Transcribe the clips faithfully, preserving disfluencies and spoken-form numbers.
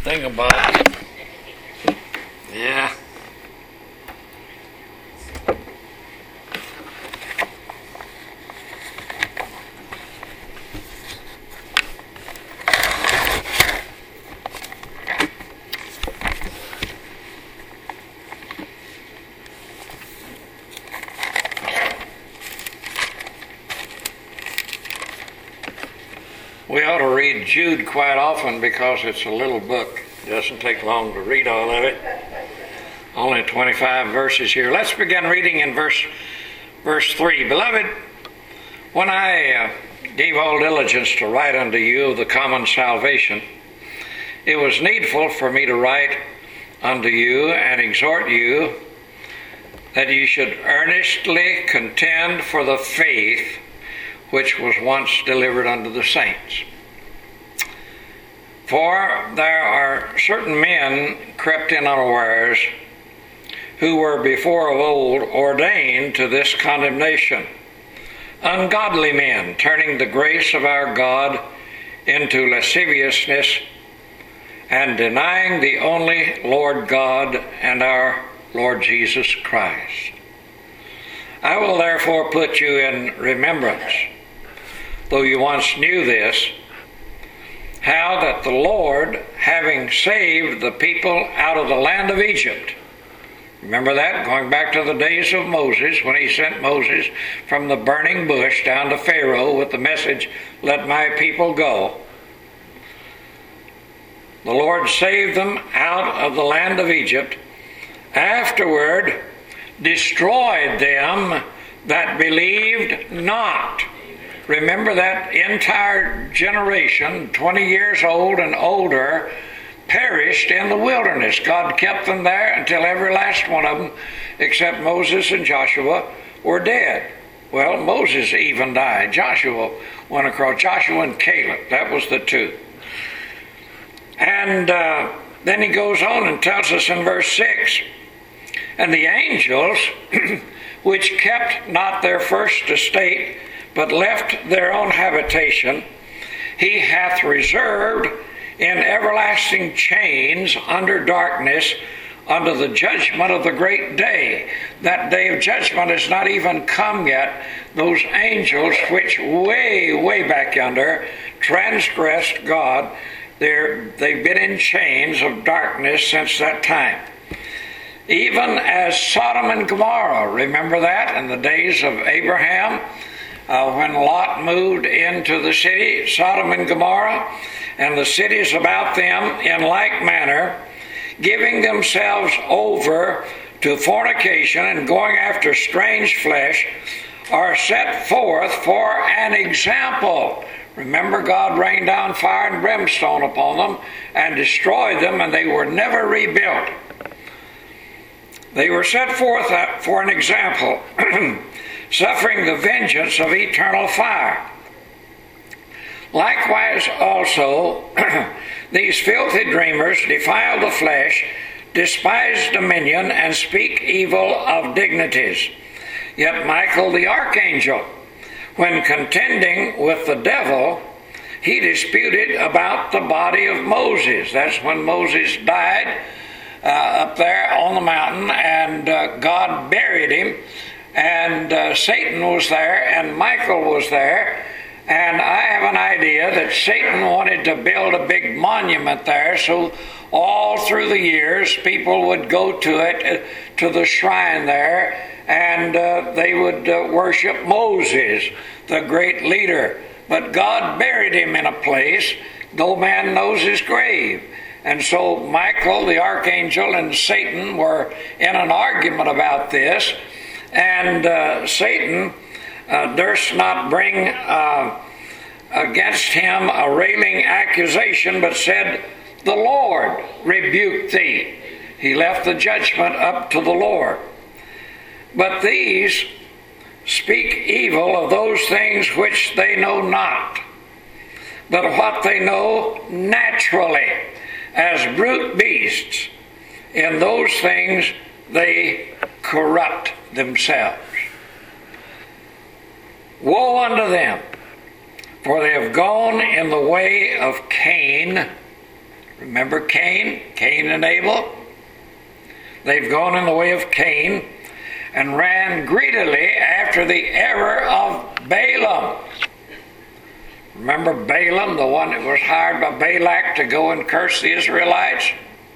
Think about it. Yeah. We ought to read Jude quite often because it's a little book. It doesn't take long to read all of it. Only twenty-five verses here. Let's begin reading in verse verse three. Beloved, when I uh, gave all diligence to write unto you of the common salvation, it was needful for me to write unto you and exhort you that you should earnestly contend for the faith which was once delivered unto the saints. For there are certain men crept in unawares, who were before of old ordained to this condemnation, ungodly men, turning the grace of our God into lasciviousness, and denying the only Lord God and our Lord Jesus Christ. I will therefore put you in remembrance, though you once knew this, how that the Lord, having saved the people out of the land of Egypt, remember that, going back to the days of Moses, when he sent Moses from the burning bush down to Pharaoh with the message, let my people go. The Lord saved them out of the land of Egypt, afterward destroyed them that believed not. Remember that entire generation, twenty years old and older, perished in the wilderness. God kept them there until every last one of them, except Moses and Joshua, were dead. Well, Moses even died. Joshua went across. Joshua and Caleb, that was the two. And uh, then he goes on and tells us in verse six, and the angels, which kept not their first estate, but left their own habitation, he hath reserved in everlasting chains under darkness unto the judgment of the great day. That day of judgment has not even come yet. Those angels which way, way back yonder transgressed God, they're, they've been in chains of darkness since that time. Even as Sodom and Gomorrah, remember that in the days of Abraham, uh, when Lot moved into the city, Sodom and Gomorrah, and the cities about them in like manner, giving themselves over to fornication and going after strange flesh, are set forth for an example. Remember, God rained down fire and brimstone upon them and destroyed them, and they were never rebuilt. They were set forth for an example, suffering the vengeance of eternal fire. Likewise also, these filthy dreamers defile the flesh, despise dominion, and speak evil of dignities. Yet Michael the archangel, when contending with the devil, he disputed about the body of Moses. That's when Moses died uh, up there on the mountain, and uh, God buried him, and uh, Satan was there, and Michael was there. And I have an idea that Satan wanted to build a big monument there, so all through the years people would go to it, to the shrine there, and uh, they would uh, worship Moses, the great leader. But God buried him in a place, no man knows his grave. And so Michael, the archangel, and Satan were in an argument about this, and uh, Satan Uh, durst not bring uh, against him a railing accusation, but said, the Lord rebuked thee. He left the judgment up to the Lord. But these speak evil of those things which they know not, but what they know naturally, as brute beasts. In those things they corrupt themselves. Woe unto them, for they have gone in the way of Cain, Remember Cain? Cain and Abel? They've gone in the way of Cain and ran greedily after the error of Balaam. Remember Balaam, the one that was hired by Balak to go and curse the Israelites?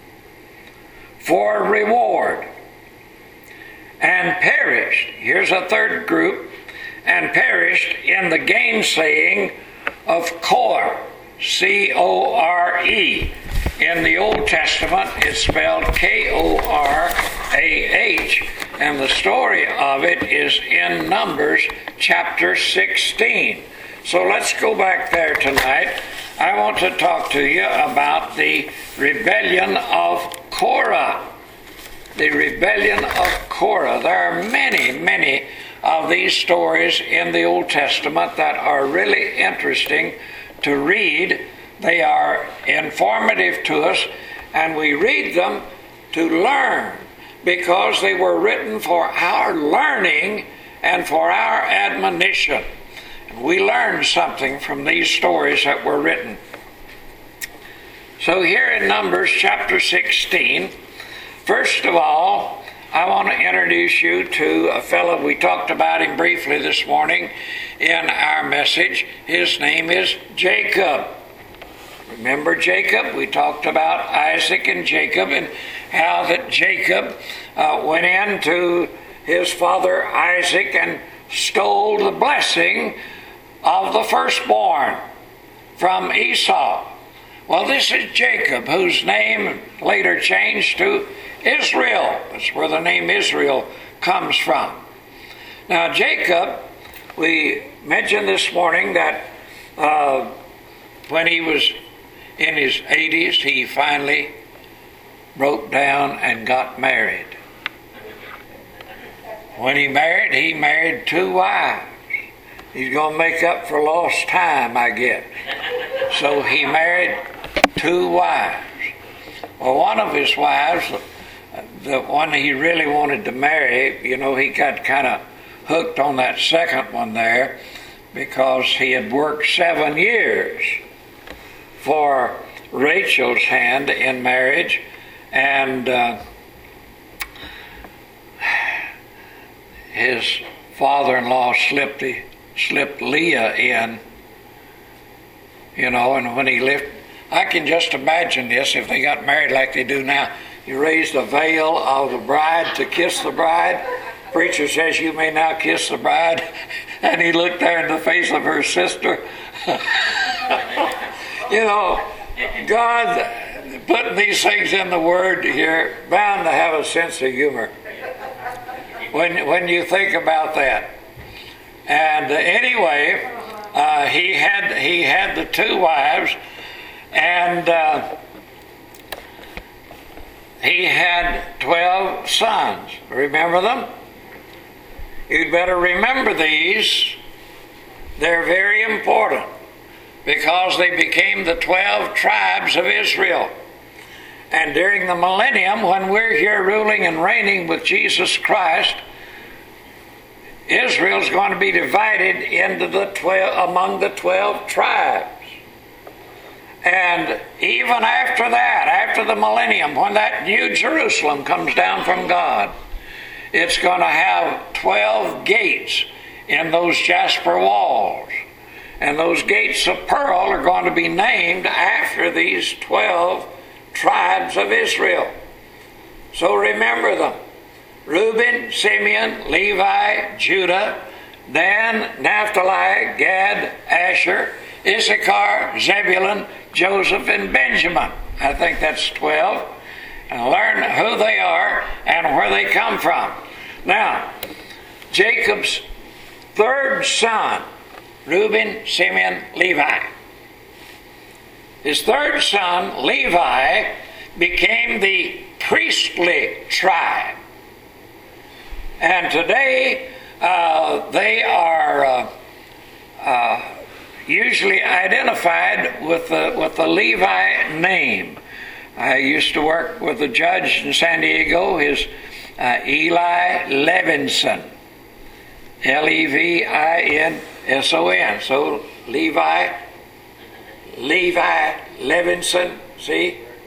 For reward. And perished. Here's a third group. And perished in the gainsaying of Kor. C O R E. In the Old Testament, it's spelled K O R A H. And the story of it is in Numbers chapter sixteen. So let's go back there tonight. I want to talk to you about the rebellion of Korah. The rebellion of Korah. There are many, many of these stories in the Old Testament that are really interesting to read. They are informative to us, and we read them to learn because they were written for our learning and for our admonition. We learned something from these stories that were written. So here in Numbers chapter sixteen, first of all, I want to introduce you to a fellow. We talked about him briefly this morning in our message. His name is Jacob. Remember Jacob? We talked about Isaac and Jacob and how that Jacob uh, went into his father Isaac and stole the blessing of the firstborn from Esau. Well, this is Jacob, whose name later changed to Israel. That's where the name Israel comes from. Now, Jacob, we mentioned this morning that uh, when he was in his eighties, he finally broke down and got married. When he married, he married two wives. He's going to make up for lost time, I guess. So he married two wives. Well, one of his wives, the one he really wanted to marry, you know, he got kind of hooked on that second one there because he had worked seven years for Rachel's hand in marriage, and uh, his father-in-law slipped the slipped Leah in, you know, and when he left, I can just imagine this, if they got married like they do now, you raise the veil of the bride to kiss the bride. Preacher says, you may now kiss the bride, and he looked there in the face of her sister. You know, God putting these things in the Word here, bound to have a sense of humor when when you think about that. And uh, anyway, uh, he had he had the two wives, and uh, he had twelve sons. Remember them? You'd better remember these. They're very important because they became the twelve tribes of Israel. And during the millennium, when we're here ruling and reigning with Jesus Christ, Israel's going to be divided into the twelve among the twelve tribes. And even after that, after the millennium, when that new Jerusalem comes down from God, it's going to have twelve gates in those jasper walls. And those gates of pearl are going to be named after these twelve tribes of Israel. So remember them. Reuben, Simeon, Levi, Judah, Dan, Naphtali, Gad, Asher, Issachar, Zebulun, Joseph, and Benjamin. I think that's twelve. And learn who they are and where they come from. Now, Jacob's third son, Reuben, Simeon, Levi. His third son, Levi, became the priestly tribe. And today, uh, they are uh, uh, usually identified with the, with the Levi name. I used to work with a judge in San Diego, his uh, Eli Levinson, L E V I N S O N. So Levi, Levi Levinson, see,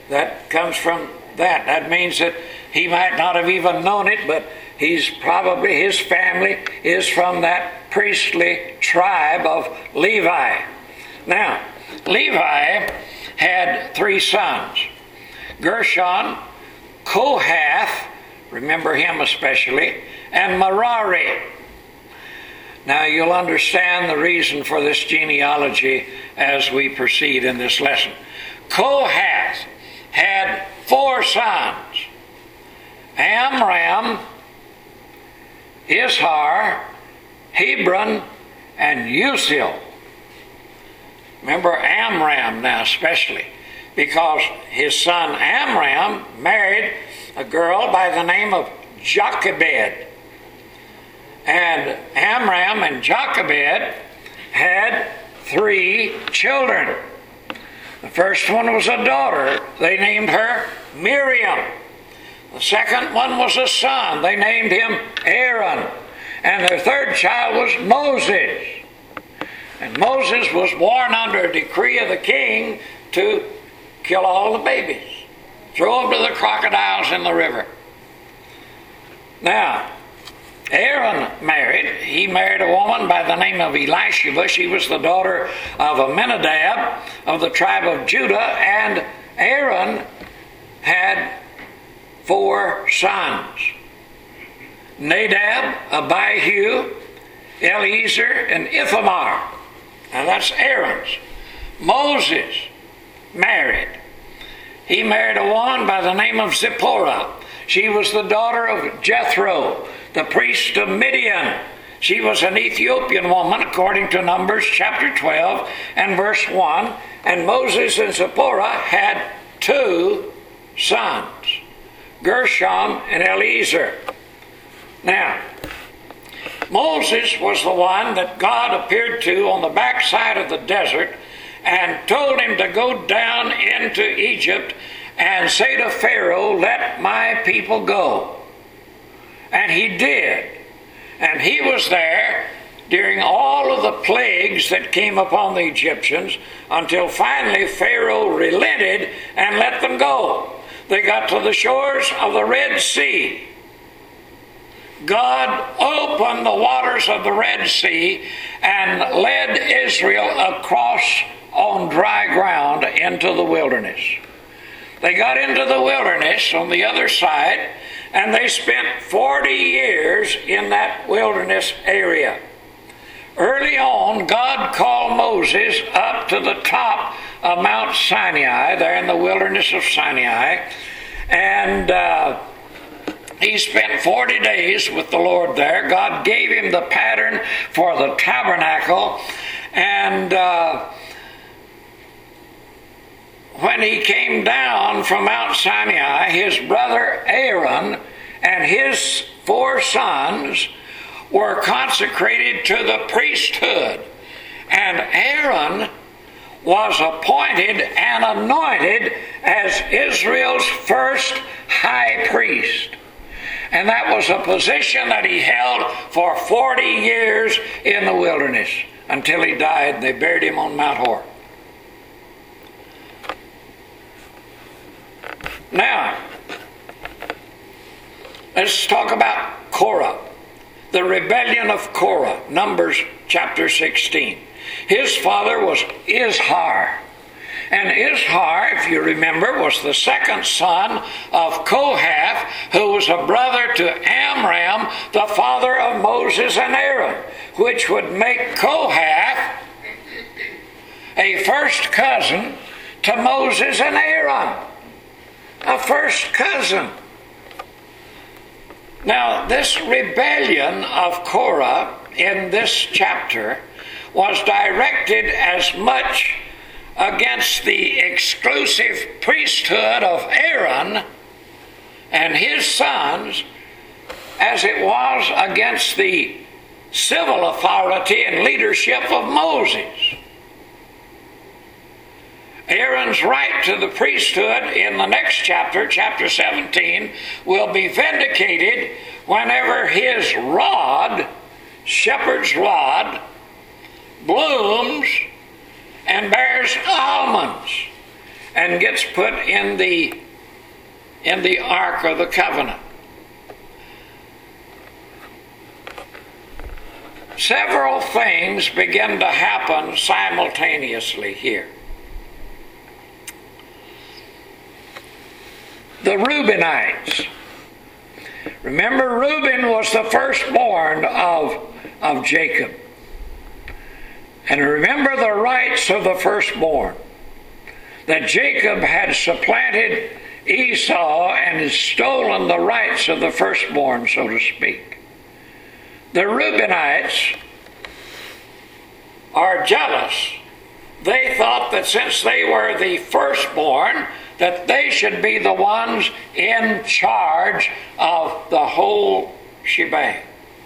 That comes from that. That means that he might not have even known it, but he's probably, his family is from that priestly tribe of Levi. Now, Levi had three sons: Gershon, Kohath, remember him especially, and Merari. Now you'll understand the reason for this genealogy as we proceed in this lesson. Kohath had four sons: Amram, Izhar, Hebron, and Uzziel. Remember Amram now especially, because his son Amram married a girl by the name of Jochebed. And Amram and Jochebed had three children. The first one was a daughter. They named her Miriam. The second one was a son. They named him Aaron. And their third child was Moses. And Moses was born under a decree of the king to kill all the babies, throw them to the crocodiles in the river. Now, Aaron married. He married a woman by the name of Elisheba. She was the daughter of Amminadab of the tribe of Judah. And Aaron had four sons: Nadab, Abihu, Eleazar, and Ithamar. Now that's Aaron's. Moses married. He married a woman by the name of Zipporah. She was the daughter of Jethro, the priest of Midian. She was an Ethiopian woman, according to Numbers chapter twelve and verse one. And Moses and Zipporah had two sons, Gershom and Eleazar. Now, Moses was the one that God appeared to on the backside of the desert and told him to go down into Egypt and say to Pharaoh, "Let my people go." And he did. And he was there during all of the plagues that came upon the Egyptians until finally Pharaoh relented and let them go. They got to the shores of the Red Sea. God opened the waters of the Red Sea and led Israel across on dry ground into the wilderness. They got into the wilderness on the other side, and they spent forty years in that wilderness area. Early on, God called Moses up to the top of Mount Sinai, there in the wilderness of Sinai, and uh, he spent forty days with the Lord there. God gave him the pattern for the tabernacle, and uh, when he came down from Mount Sinai, his brother Aaron and his four sons were consecrated to the priesthood. And Aaron was appointed and anointed as Israel's first high priest. And that was a position that he held for forty years in the wilderness until he died. They buried him on Mount Hor. Now, let's talk about Korah, the rebellion of Korah, Numbers chapter sixteen. His father was Izhar. And Izhar, if you remember, was the second son of Kohath, who was a brother to Amram, the father of Moses and Aaron, which would make Kohath a first cousin to Moses and Aaron. A first cousin. Now, this rebellion of Korah in this chapter was directed as much against the exclusive priesthood of Aaron and his sons as it was against the civil authority and leadership of Moses. Aaron's right to the priesthood in the next chapter, chapter seventeen, will be vindicated whenever his rod, shepherd's rod, blooms and bears almonds. and gets put in the in the Ark of the Covenant. Several things begin to happen simultaneously here. The Reubenites. Remember, Reuben was the firstborn of, of Jacob. And remember the rights of the firstborn. That Jacob had supplanted Esau and has stolen the rights of the firstborn, so to speak. The Reubenites are jealous. They thought that since they were the firstborn, that they should be the ones in charge of the whole shebang.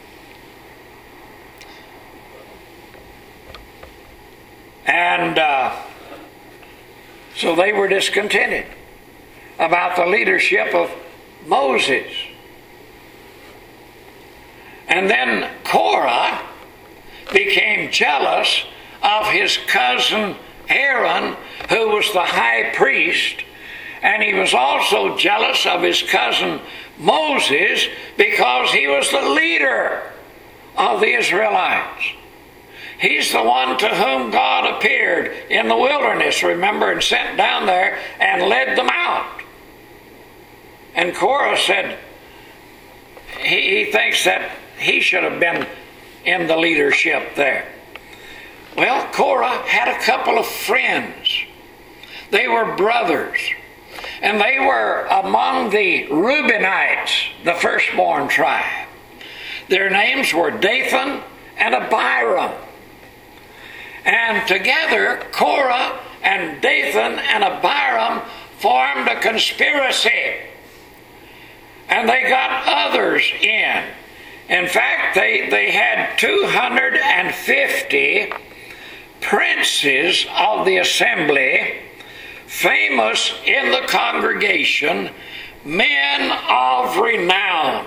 And uh, so they were discontented about the leadership of Moses. And then Korah became jealous of his cousin Aaron, who was the high priest, and he was also jealous of his cousin Moses because he was the leader of the Israelites. He's the one to whom God appeared in the wilderness, remember, and sent down there and led them out. And Korah said he, he thinks that he should have been in the leadership there. Well, Korah had a couple of friends. They were brothers. And they were among the Reubenites, the firstborn tribe. Their names were Dathan and Abiram. And together, Korah and Dathan and Abiram formed a conspiracy. And they got others in. In fact, they, they had two hundred fifty princes of the assembly, famous in the congregation, men of renown.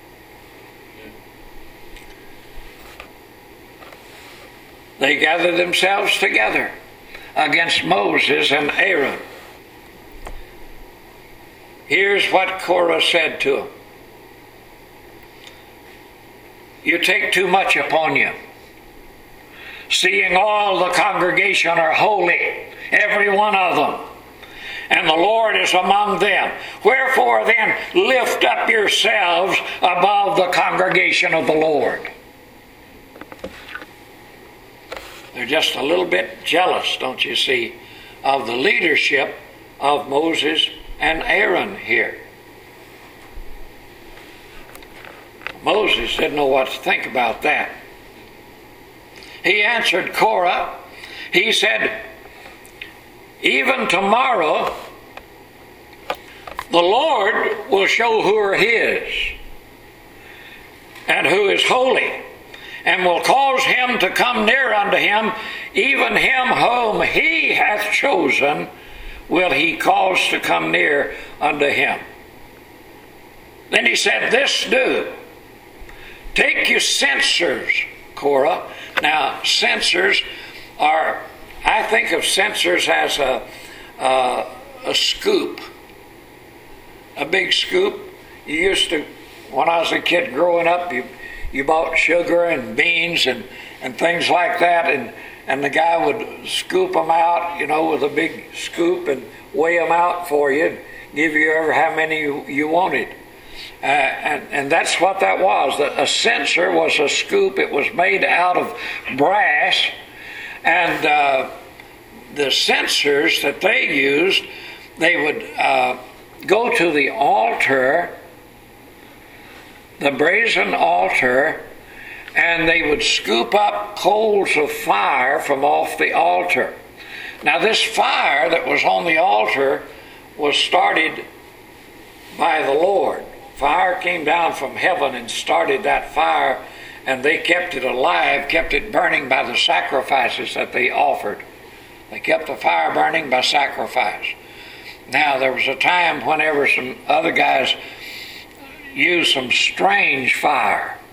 They gathered themselves together against Moses and Aaron. Here's what Korah said to them. You take too much upon you, seeing all the congregation are holy, every one of them, and the Lord is among them. Wherefore then lift up yourselves above the congregation of the Lord. They're just a little bit jealous, don't you see, of the leadership of Moses and Aaron here. Moses didn't know what to think about that. He answered Korah. He said, even tomorrow the Lord will show who are his and who is holy, and will cause him to come near unto him, even him whom he hath chosen will he cause to come near unto him. Then he said, this do, take you censers, Korah. Now, censers are, I think of censers as a, uh, a scoop, a big scoop. You used to, when I was a kid growing up, you you bought sugar and beans and, and things like that, and, and the guy would scoop them out, you know, with a big scoop and weigh them out for you, give you ever how many you, you wanted. Uh, and, and that's what that was. A censer was a scoop. It was made out of brass, and uh, the censers that they used, they would uh, go to the altar, the brazen altar, and they would scoop up coals of fire from off the altar. Now this fire that was on the altar was started by the Lord. Fire came down from heaven and started that fire, and they kept it alive, kept it burning by the sacrifices that they offered. They kept the fire burning by sacrifice. Now there was a time whenever some other guys used some strange fire.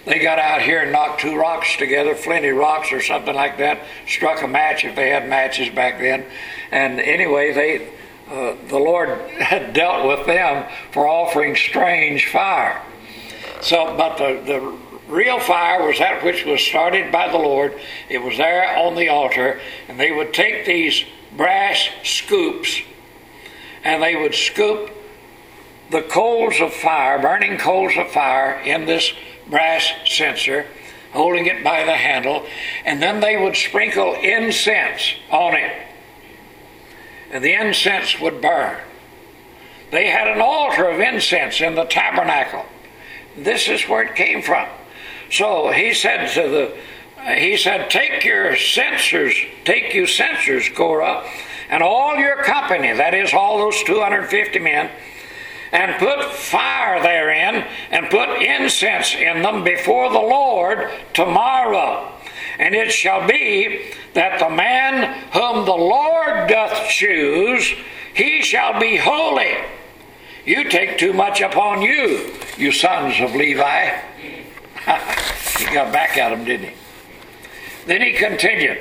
They got out here and knocked two rocks together, flinty rocks or something like that, struck a match if they had matches back then. And anyway, they uh, the Lord had dealt with them for offering strange fire. So, but the, the real fire was that which was started by the Lord. It was there on the altar, and they would take these brass scoops, and they would scoop the coals of fire, burning coals of fire, in this brass censer, holding it by the handle, and then they would sprinkle incense on it, and the incense would burn. They had an altar of incense in the tabernacle. This is where it came from. So he said to the, he said, take your censers, take you censers, Korah, and all your company, that is all those two hundred fifty men, and put fire therein, and put incense in them before the Lord tomorrow. And it shall be that the man whom the Lord doth choose, he shall be holy. You take too much upon you, you sons of Levi. He got back at him, didn't he? Then he continued,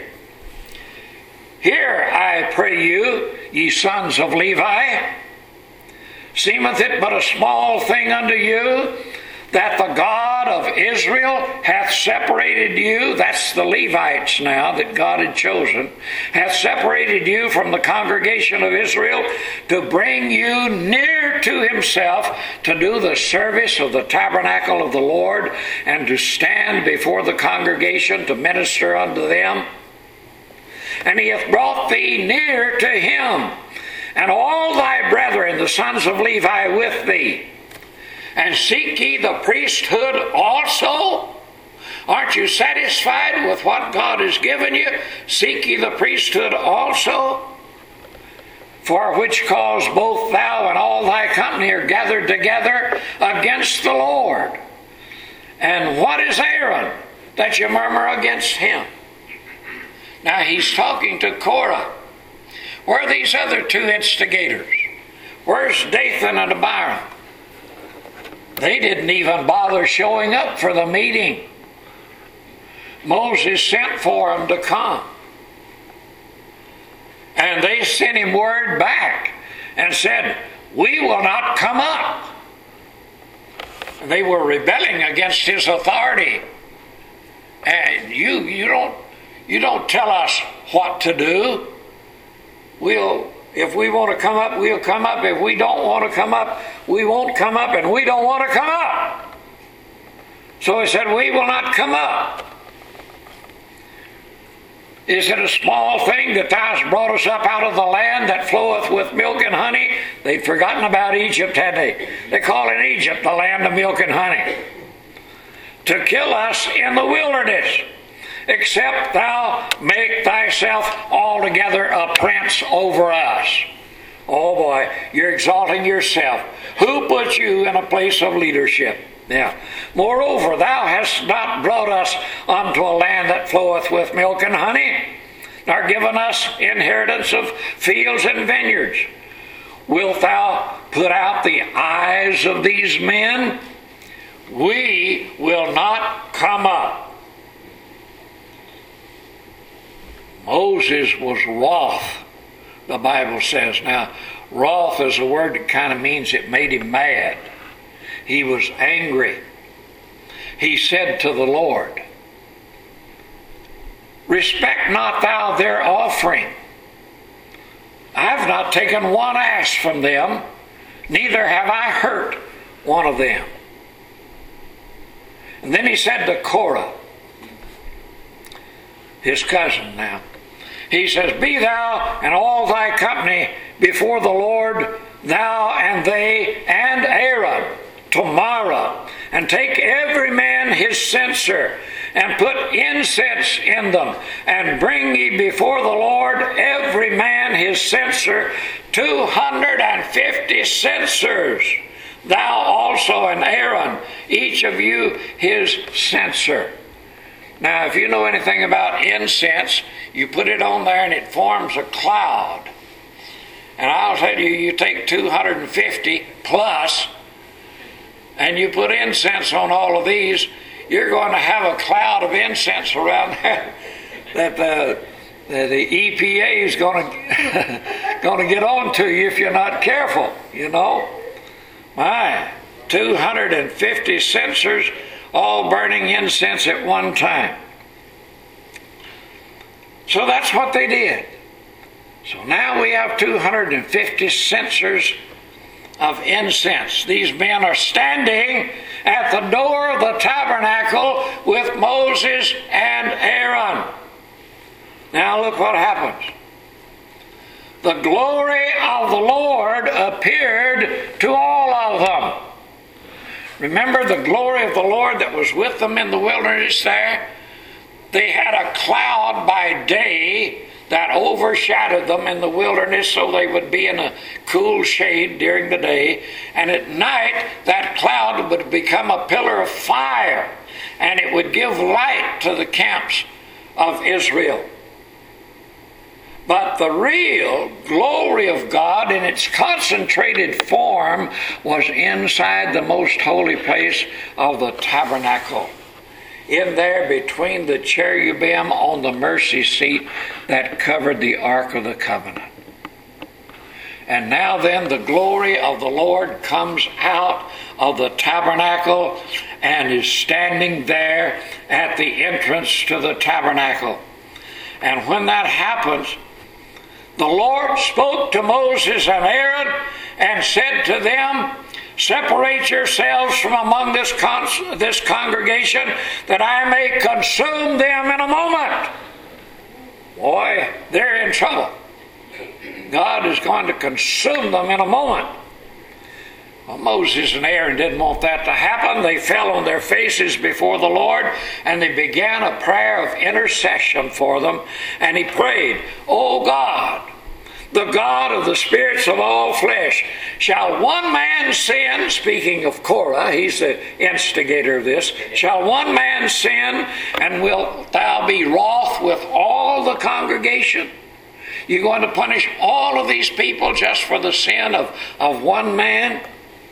Hear, I pray you, ye sons of Levi, seemeth it but a small thing unto you that the God of Israel hath separated you, that's the Levites now that God had chosen, hath separated you from the congregation of Israel to bring you near to himself to do the service of the tabernacle of the Lord and to stand before the congregation to minister unto them. And he hath brought thee near to him, and all thy brethren, the sons of Levi, with thee. And seek ye the priesthood also? Aren't you satisfied with what God has given you? Seek ye the priesthood also? For which cause both thou and all thy company are gathered together against the Lord. And what is Aaron, that you murmur against him? Now he's talking to Korah. Where are these other two instigators? Where's Dathan and Abiram? They didn't even bother showing up for the meeting. Moses sent for them to come. And they sent him word back and said, we will not come up. They were rebelling against his authority. And you, you don't, you don't tell us what to do. We'll, if we want to come up, we'll come up. If we don't want to come up, we won't come up, and we don't want to come up. So he said, we will not come up. Is it a small thing that thou hast brought us up out of the land that floweth with milk and honey? They'd forgotten about Egypt, had they? They call it Egypt, the land of milk and honey. To kill us in the wilderness, except thou make thyself altogether a prince over us. Oh boy, you're exalting yourself. Who put you in a place of leadership? Yeah. Moreover, thou hast not brought us unto a land that floweth with milk and honey, nor given us inheritance of fields and vineyards. Wilt thou put out the eyes of these men? We will not come up. Moses was wroth, the Bible says. Now, wroth is a word that kind of means it made him mad. He was angry. He said to the Lord, respect not thou their offering. I have not taken one ass from them, neither have I hurt one of them. And then he said to Korah, his cousin now, he says, be thou and all thy company before the Lord, thou and they and Aaron, tomorrow, and take every man his censer, and put incense in them, and bring ye before the Lord every man his censer, two hundred and fifty censers, thou also and Aaron, each of you his censer. Now, if you know anything about incense, you put it on there and it forms a cloud. And I'll tell you, you take two hundred fifty plus, and you put incense on all of these, you're going to have a cloud of incense around there that the, the E P A is going to, going to get on to you if you're not careful, you know. My, two hundred fifty censers all burning incense at one time. So that's what they did. So now we have two hundred fifty censers of incense. These men are standing at the door of the tabernacle with Moses and Aaron. Now look what happens. The glory of the Lord appeared to all of them. Remember the glory of the Lord that was with them in the wilderness there? They had a cloud by day that overshadowed them in the wilderness so they would be in a cool shade during the day. And at night, that cloud would become a pillar of fire, and it would give light to the camps of Israel. But the real glory of God in its concentrated form was inside the most holy place of the tabernacle. In there between the cherubim on the mercy seat that covered the Ark of the Covenant. And now then the glory of the Lord comes out of the tabernacle and is standing there at the entrance to the tabernacle. And when that happens, the Lord spoke to Moses and Aaron and said to them, separate yourselves from among this, con- this congregation that I may consume them in a moment. Boy, they're in trouble. God is going to consume them in a moment. Well, Moses and Aaron didn't want that to happen. They fell on their faces before the Lord and they began a prayer of intercession for them. And he prayed, O God, the God of the spirits of all flesh, shall one man sin, speaking of Korah, he's the instigator of this, shall one man sin, and wilt thou be wroth with all the congregation? You're going to punish all of these people just for the sin of, of one man?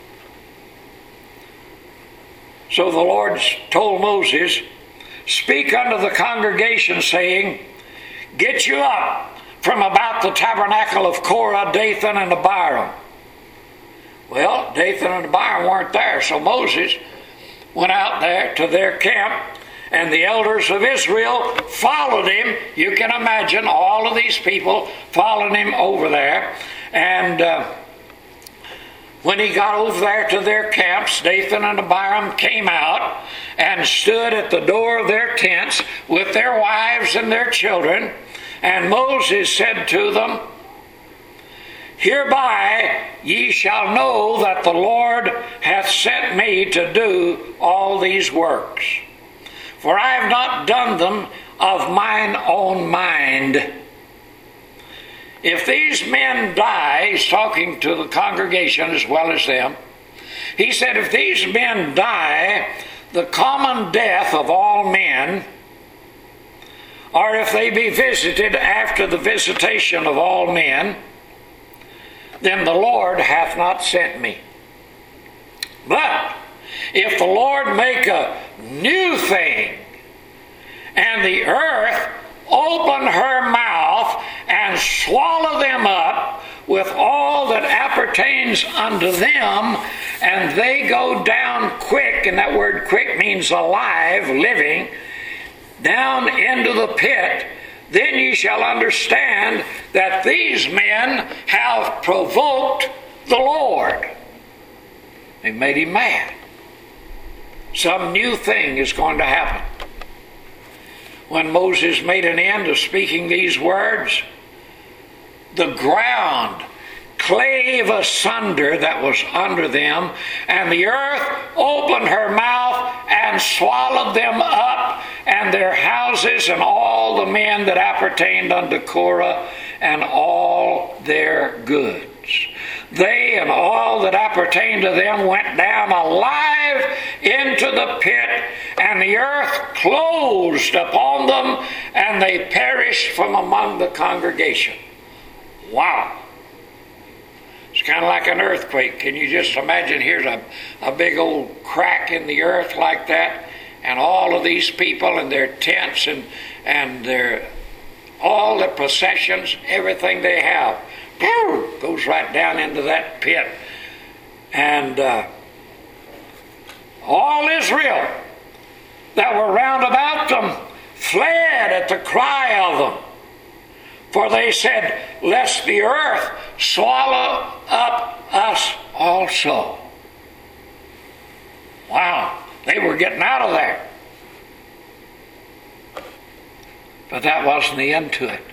So the Lord told Moses, speak unto the congregation, saying, get you up from about the tabernacle of Korah, Dathan, and Abiram. Well, Dathan and Abiram weren't there, so Moses went out there to their camp, and the elders of Israel followed him. You can imagine all of these people following him over there. And uh, when he got over there to their camps, Dathan and Abiram came out and stood at the door of their tents with their wives and their children. And Moses said to them, hereby ye shall know that the Lord hath sent me to do all these works. For I have not done them of mine own mind. If these men die, he's talking to the congregation as well as them, he said, if these men die the common death of all men, or if they be visited after the visitation of all men, then the Lord hath not sent me. But if the Lord make a new thing, and the earth open her mouth and swallow them up with all that appertains unto them, and they go down quick, and that word quick means alive, living, down into the pit, then ye shall understand that these men have provoked the Lord. They made him mad. Some new thing is going to happen. When Moses made an end of speaking these words, the ground clave asunder that was under them, and the earth opened her mouth and swallowed them up, and their houses, and all the men that appertained unto Korah, and all their goods. They and all that appertained to them went down alive into the pit, and the earth closed upon them, and they perished from among the congregation. Wow. It's kind of like an earthquake. Can you just imagine? Here's a, a big old crack in the earth like that, and all of these people and their tents and, and their all the possessions, everything they have, goes right down into that pit. And uh, all Israel that were round about them fled at the cry of them. For they said, lest the earth swallow up us also. Wow, they were getting out of there. But that wasn't the end to it.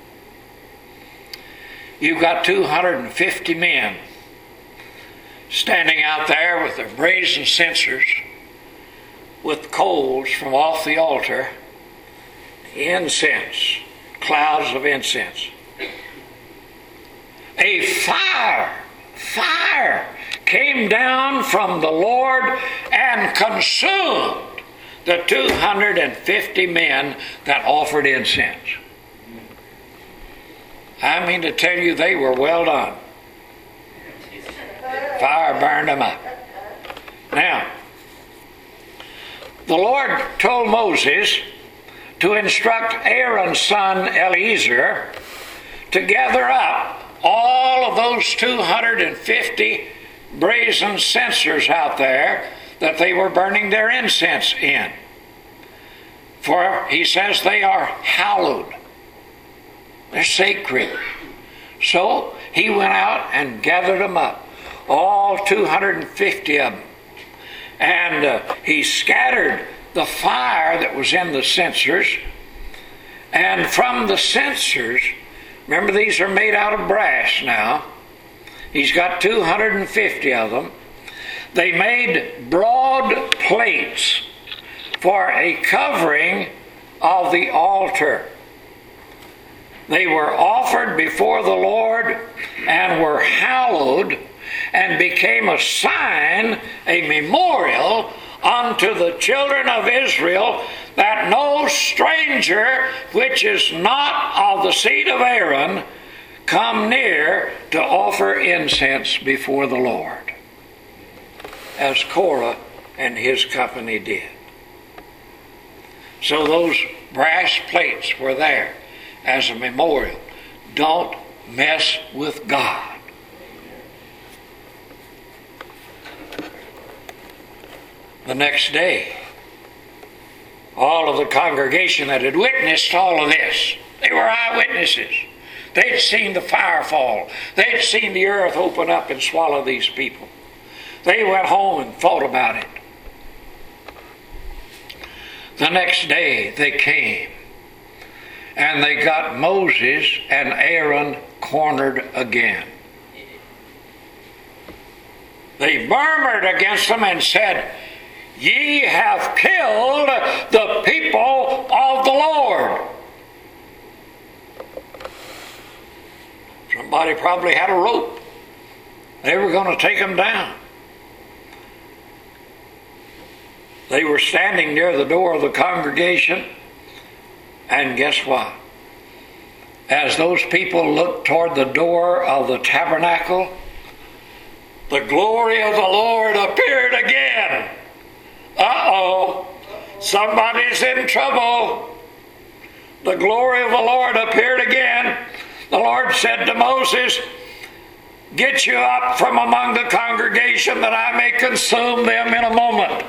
You've got two hundred fifty men standing out there with their brazen censers, with coals from off the altar, incense, clouds of incense. A fire, fire came down from the Lord and consumed the two hundred fifty men that offered incense. I mean to tell you, they were well done. Fire burned them up. Now, the Lord told Moses to instruct Aaron's son Eleazar to gather up all of those two hundred fifty brazen censers out there that they were burning their incense in. For he says they are hallowed. They're sacred. So he went out and gathered them up, all two hundred fifty of them. And uh, he scattered the fire that was in the censers. And from the censers, remember these are made out of brass now. He's got two hundred fifty of them. They made broad plates for a covering of the altar. They were offered before the Lord and were hallowed and became a sign, a memorial unto the children of Israel, that no stranger which is not of the seed of Aaron come near to offer incense before the Lord, as Korah and his company did. So those brass plates were there as a memorial. Don't mess with God. The next day, all of the congregation that had witnessed all of this, they were eyewitnesses. They'd seen the fire fall. They'd seen the earth open up and swallow these people. They went home and thought about it. The next day they came and they got Moses and Aaron cornered again. They murmured against them and said, "Ye have killed the people of the Lord." Somebody probably had a rope. They were going to take them down. They were standing near the door of the congregation, and guess what? As those people looked toward the door of the tabernacle, the glory of the Lord appeared again. Uh-oh, somebody's in trouble. The glory of the Lord appeared again. The Lord said to Moses, "Get you up from among the congregation that I may consume them in a moment."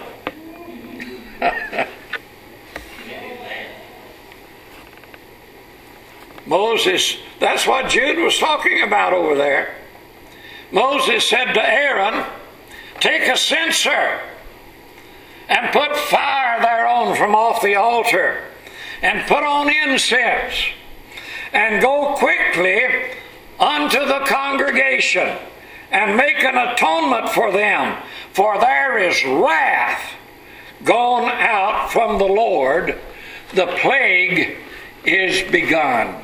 Moses, that's what Jude was talking about over there. Moses said to Aaron, "Take a censer and put fire thereon from off the altar, and put on incense, and go quickly unto the congregation, and make an atonement for them, for there is wrath gone out from the Lord, the plague is begun."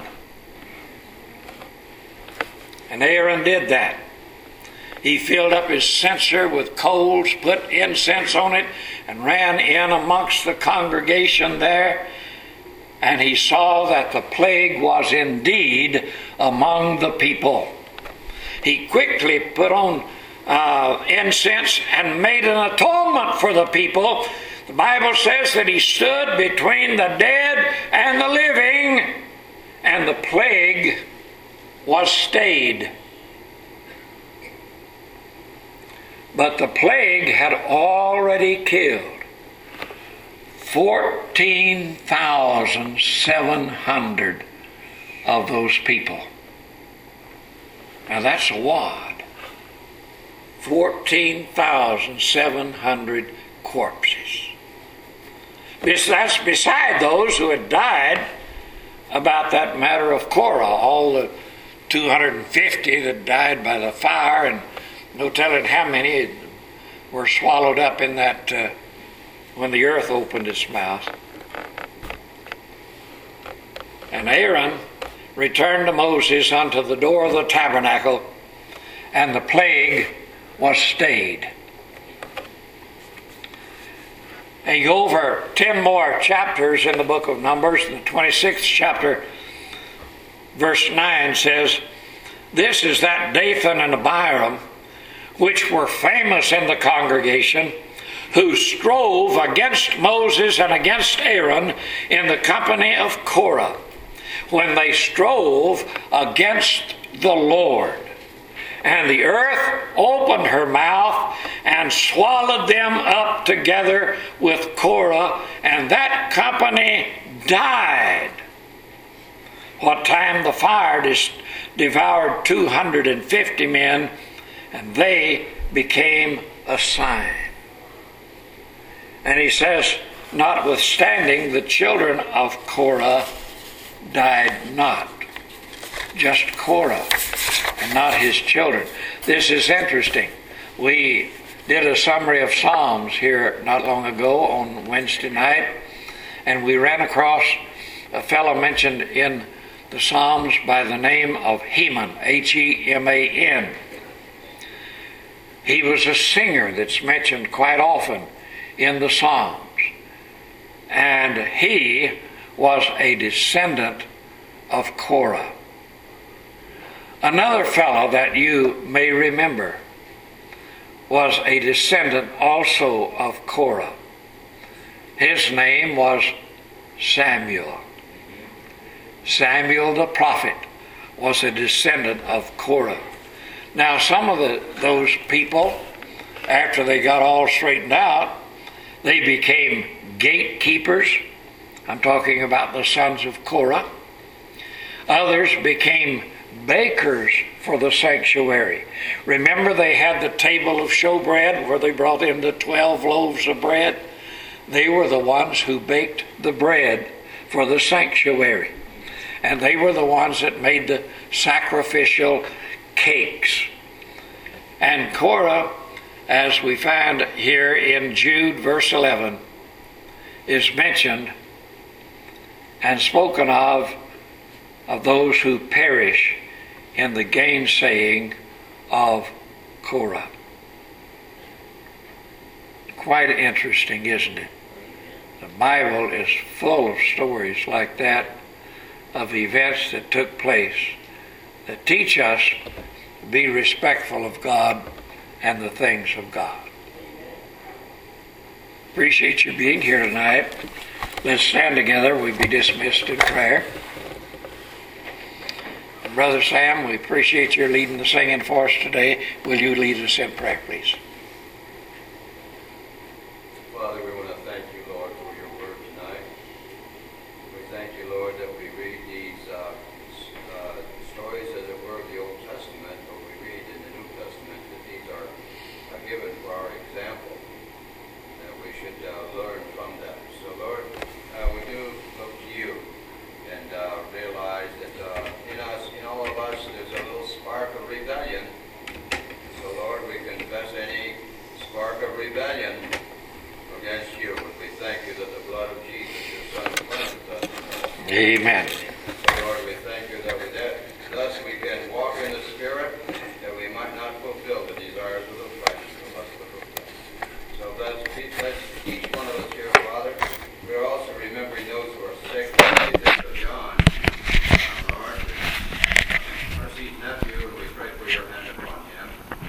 And Aaron did that. He filled up his censer with coals, put incense on it, and ran in amongst the congregation there. And he saw that the plague was indeed among the people. He quickly put on uh, incense and made an atonement for the people, The Bible says that he stood between the dead and the living, and the plague was stayed. But the plague had already killed fourteen thousand seven hundred of those people. Now that's a wad. fourteen thousand seven hundred corpses. That's beside those who had died about that matter of Korah, all the two hundred fifty that died by the fire, and no telling how many were swallowed up in that uh, when the earth opened its mouth. And Aaron returned to Moses unto the door of the tabernacle, and the plague was stayed. And you go over ten more chapters in the book of Numbers. The twenty-sixth chapter, verse nine says, "This is that Dathan and Abiram, which were famous in the congregation, who strove against Moses and against Aaron in the company of Korah, when they strove against the Lord. And the earth opened her mouth and swallowed them up together with Korah, and that company died. What time the fire dis- devoured two hundred fifty men, and they became a sign." And he says, "Notwithstanding, the children of Korah died not." Just Korah, and not his children. This is interesting. We did a summary of Psalms here not long ago on Wednesday night, and we ran across a fellow mentioned in the Psalms by the name of Heman, H E M A N. He was a singer that's mentioned quite often in the Psalms, and he was a descendant of Korah. Another fellow that you may remember was a descendant also of Korah. His name was Samuel. Samuel the prophet was a descendant of Korah. Now some of the, those people, after they got all straightened out, they became gatekeepers. I'm talking about the sons of Korah. Others became bakers for the sanctuary. Remember, they had the table of showbread where they brought in the twelve loaves of bread. They were the ones who baked the bread for the sanctuary. And they were the ones that made the sacrificial cakes. And Korah, as we find here in Jude verse eleven, is mentioned and spoken of of those who perish in the gainsaying of Korah. Quite interesting, isn't it? The Bible is full of stories like that, of events that took place that teach us to be respectful of God and the things of God. Appreciate you being here tonight. Let's stand together. We'll be dismissed in prayer. Brother Sam, we appreciate your leading the singing for us today. Will you lead us in prayer, please? Father, we want to thank you, Lord, for your word tonight. We thank you, Lord, that we read these uh, uh, stories, as it were, of the Old Testament, or we read in the New Testament, that these are, are given for our example, that we should uh, learn from them. So, Lord, uh, we do look to you and uh, realize that uh, in us, in all of us, there's a little spark of rebellion. So, Lord, we confess any spark of rebellion against you, and we thank you that the blood of Jesus, your Son, cleanses us. Amen. So, Lord, we thank you that we that thus we can walk in the Spirit, that we might not fulfill the desires of the flesh, but must fulfill them. So let's keep, let's keep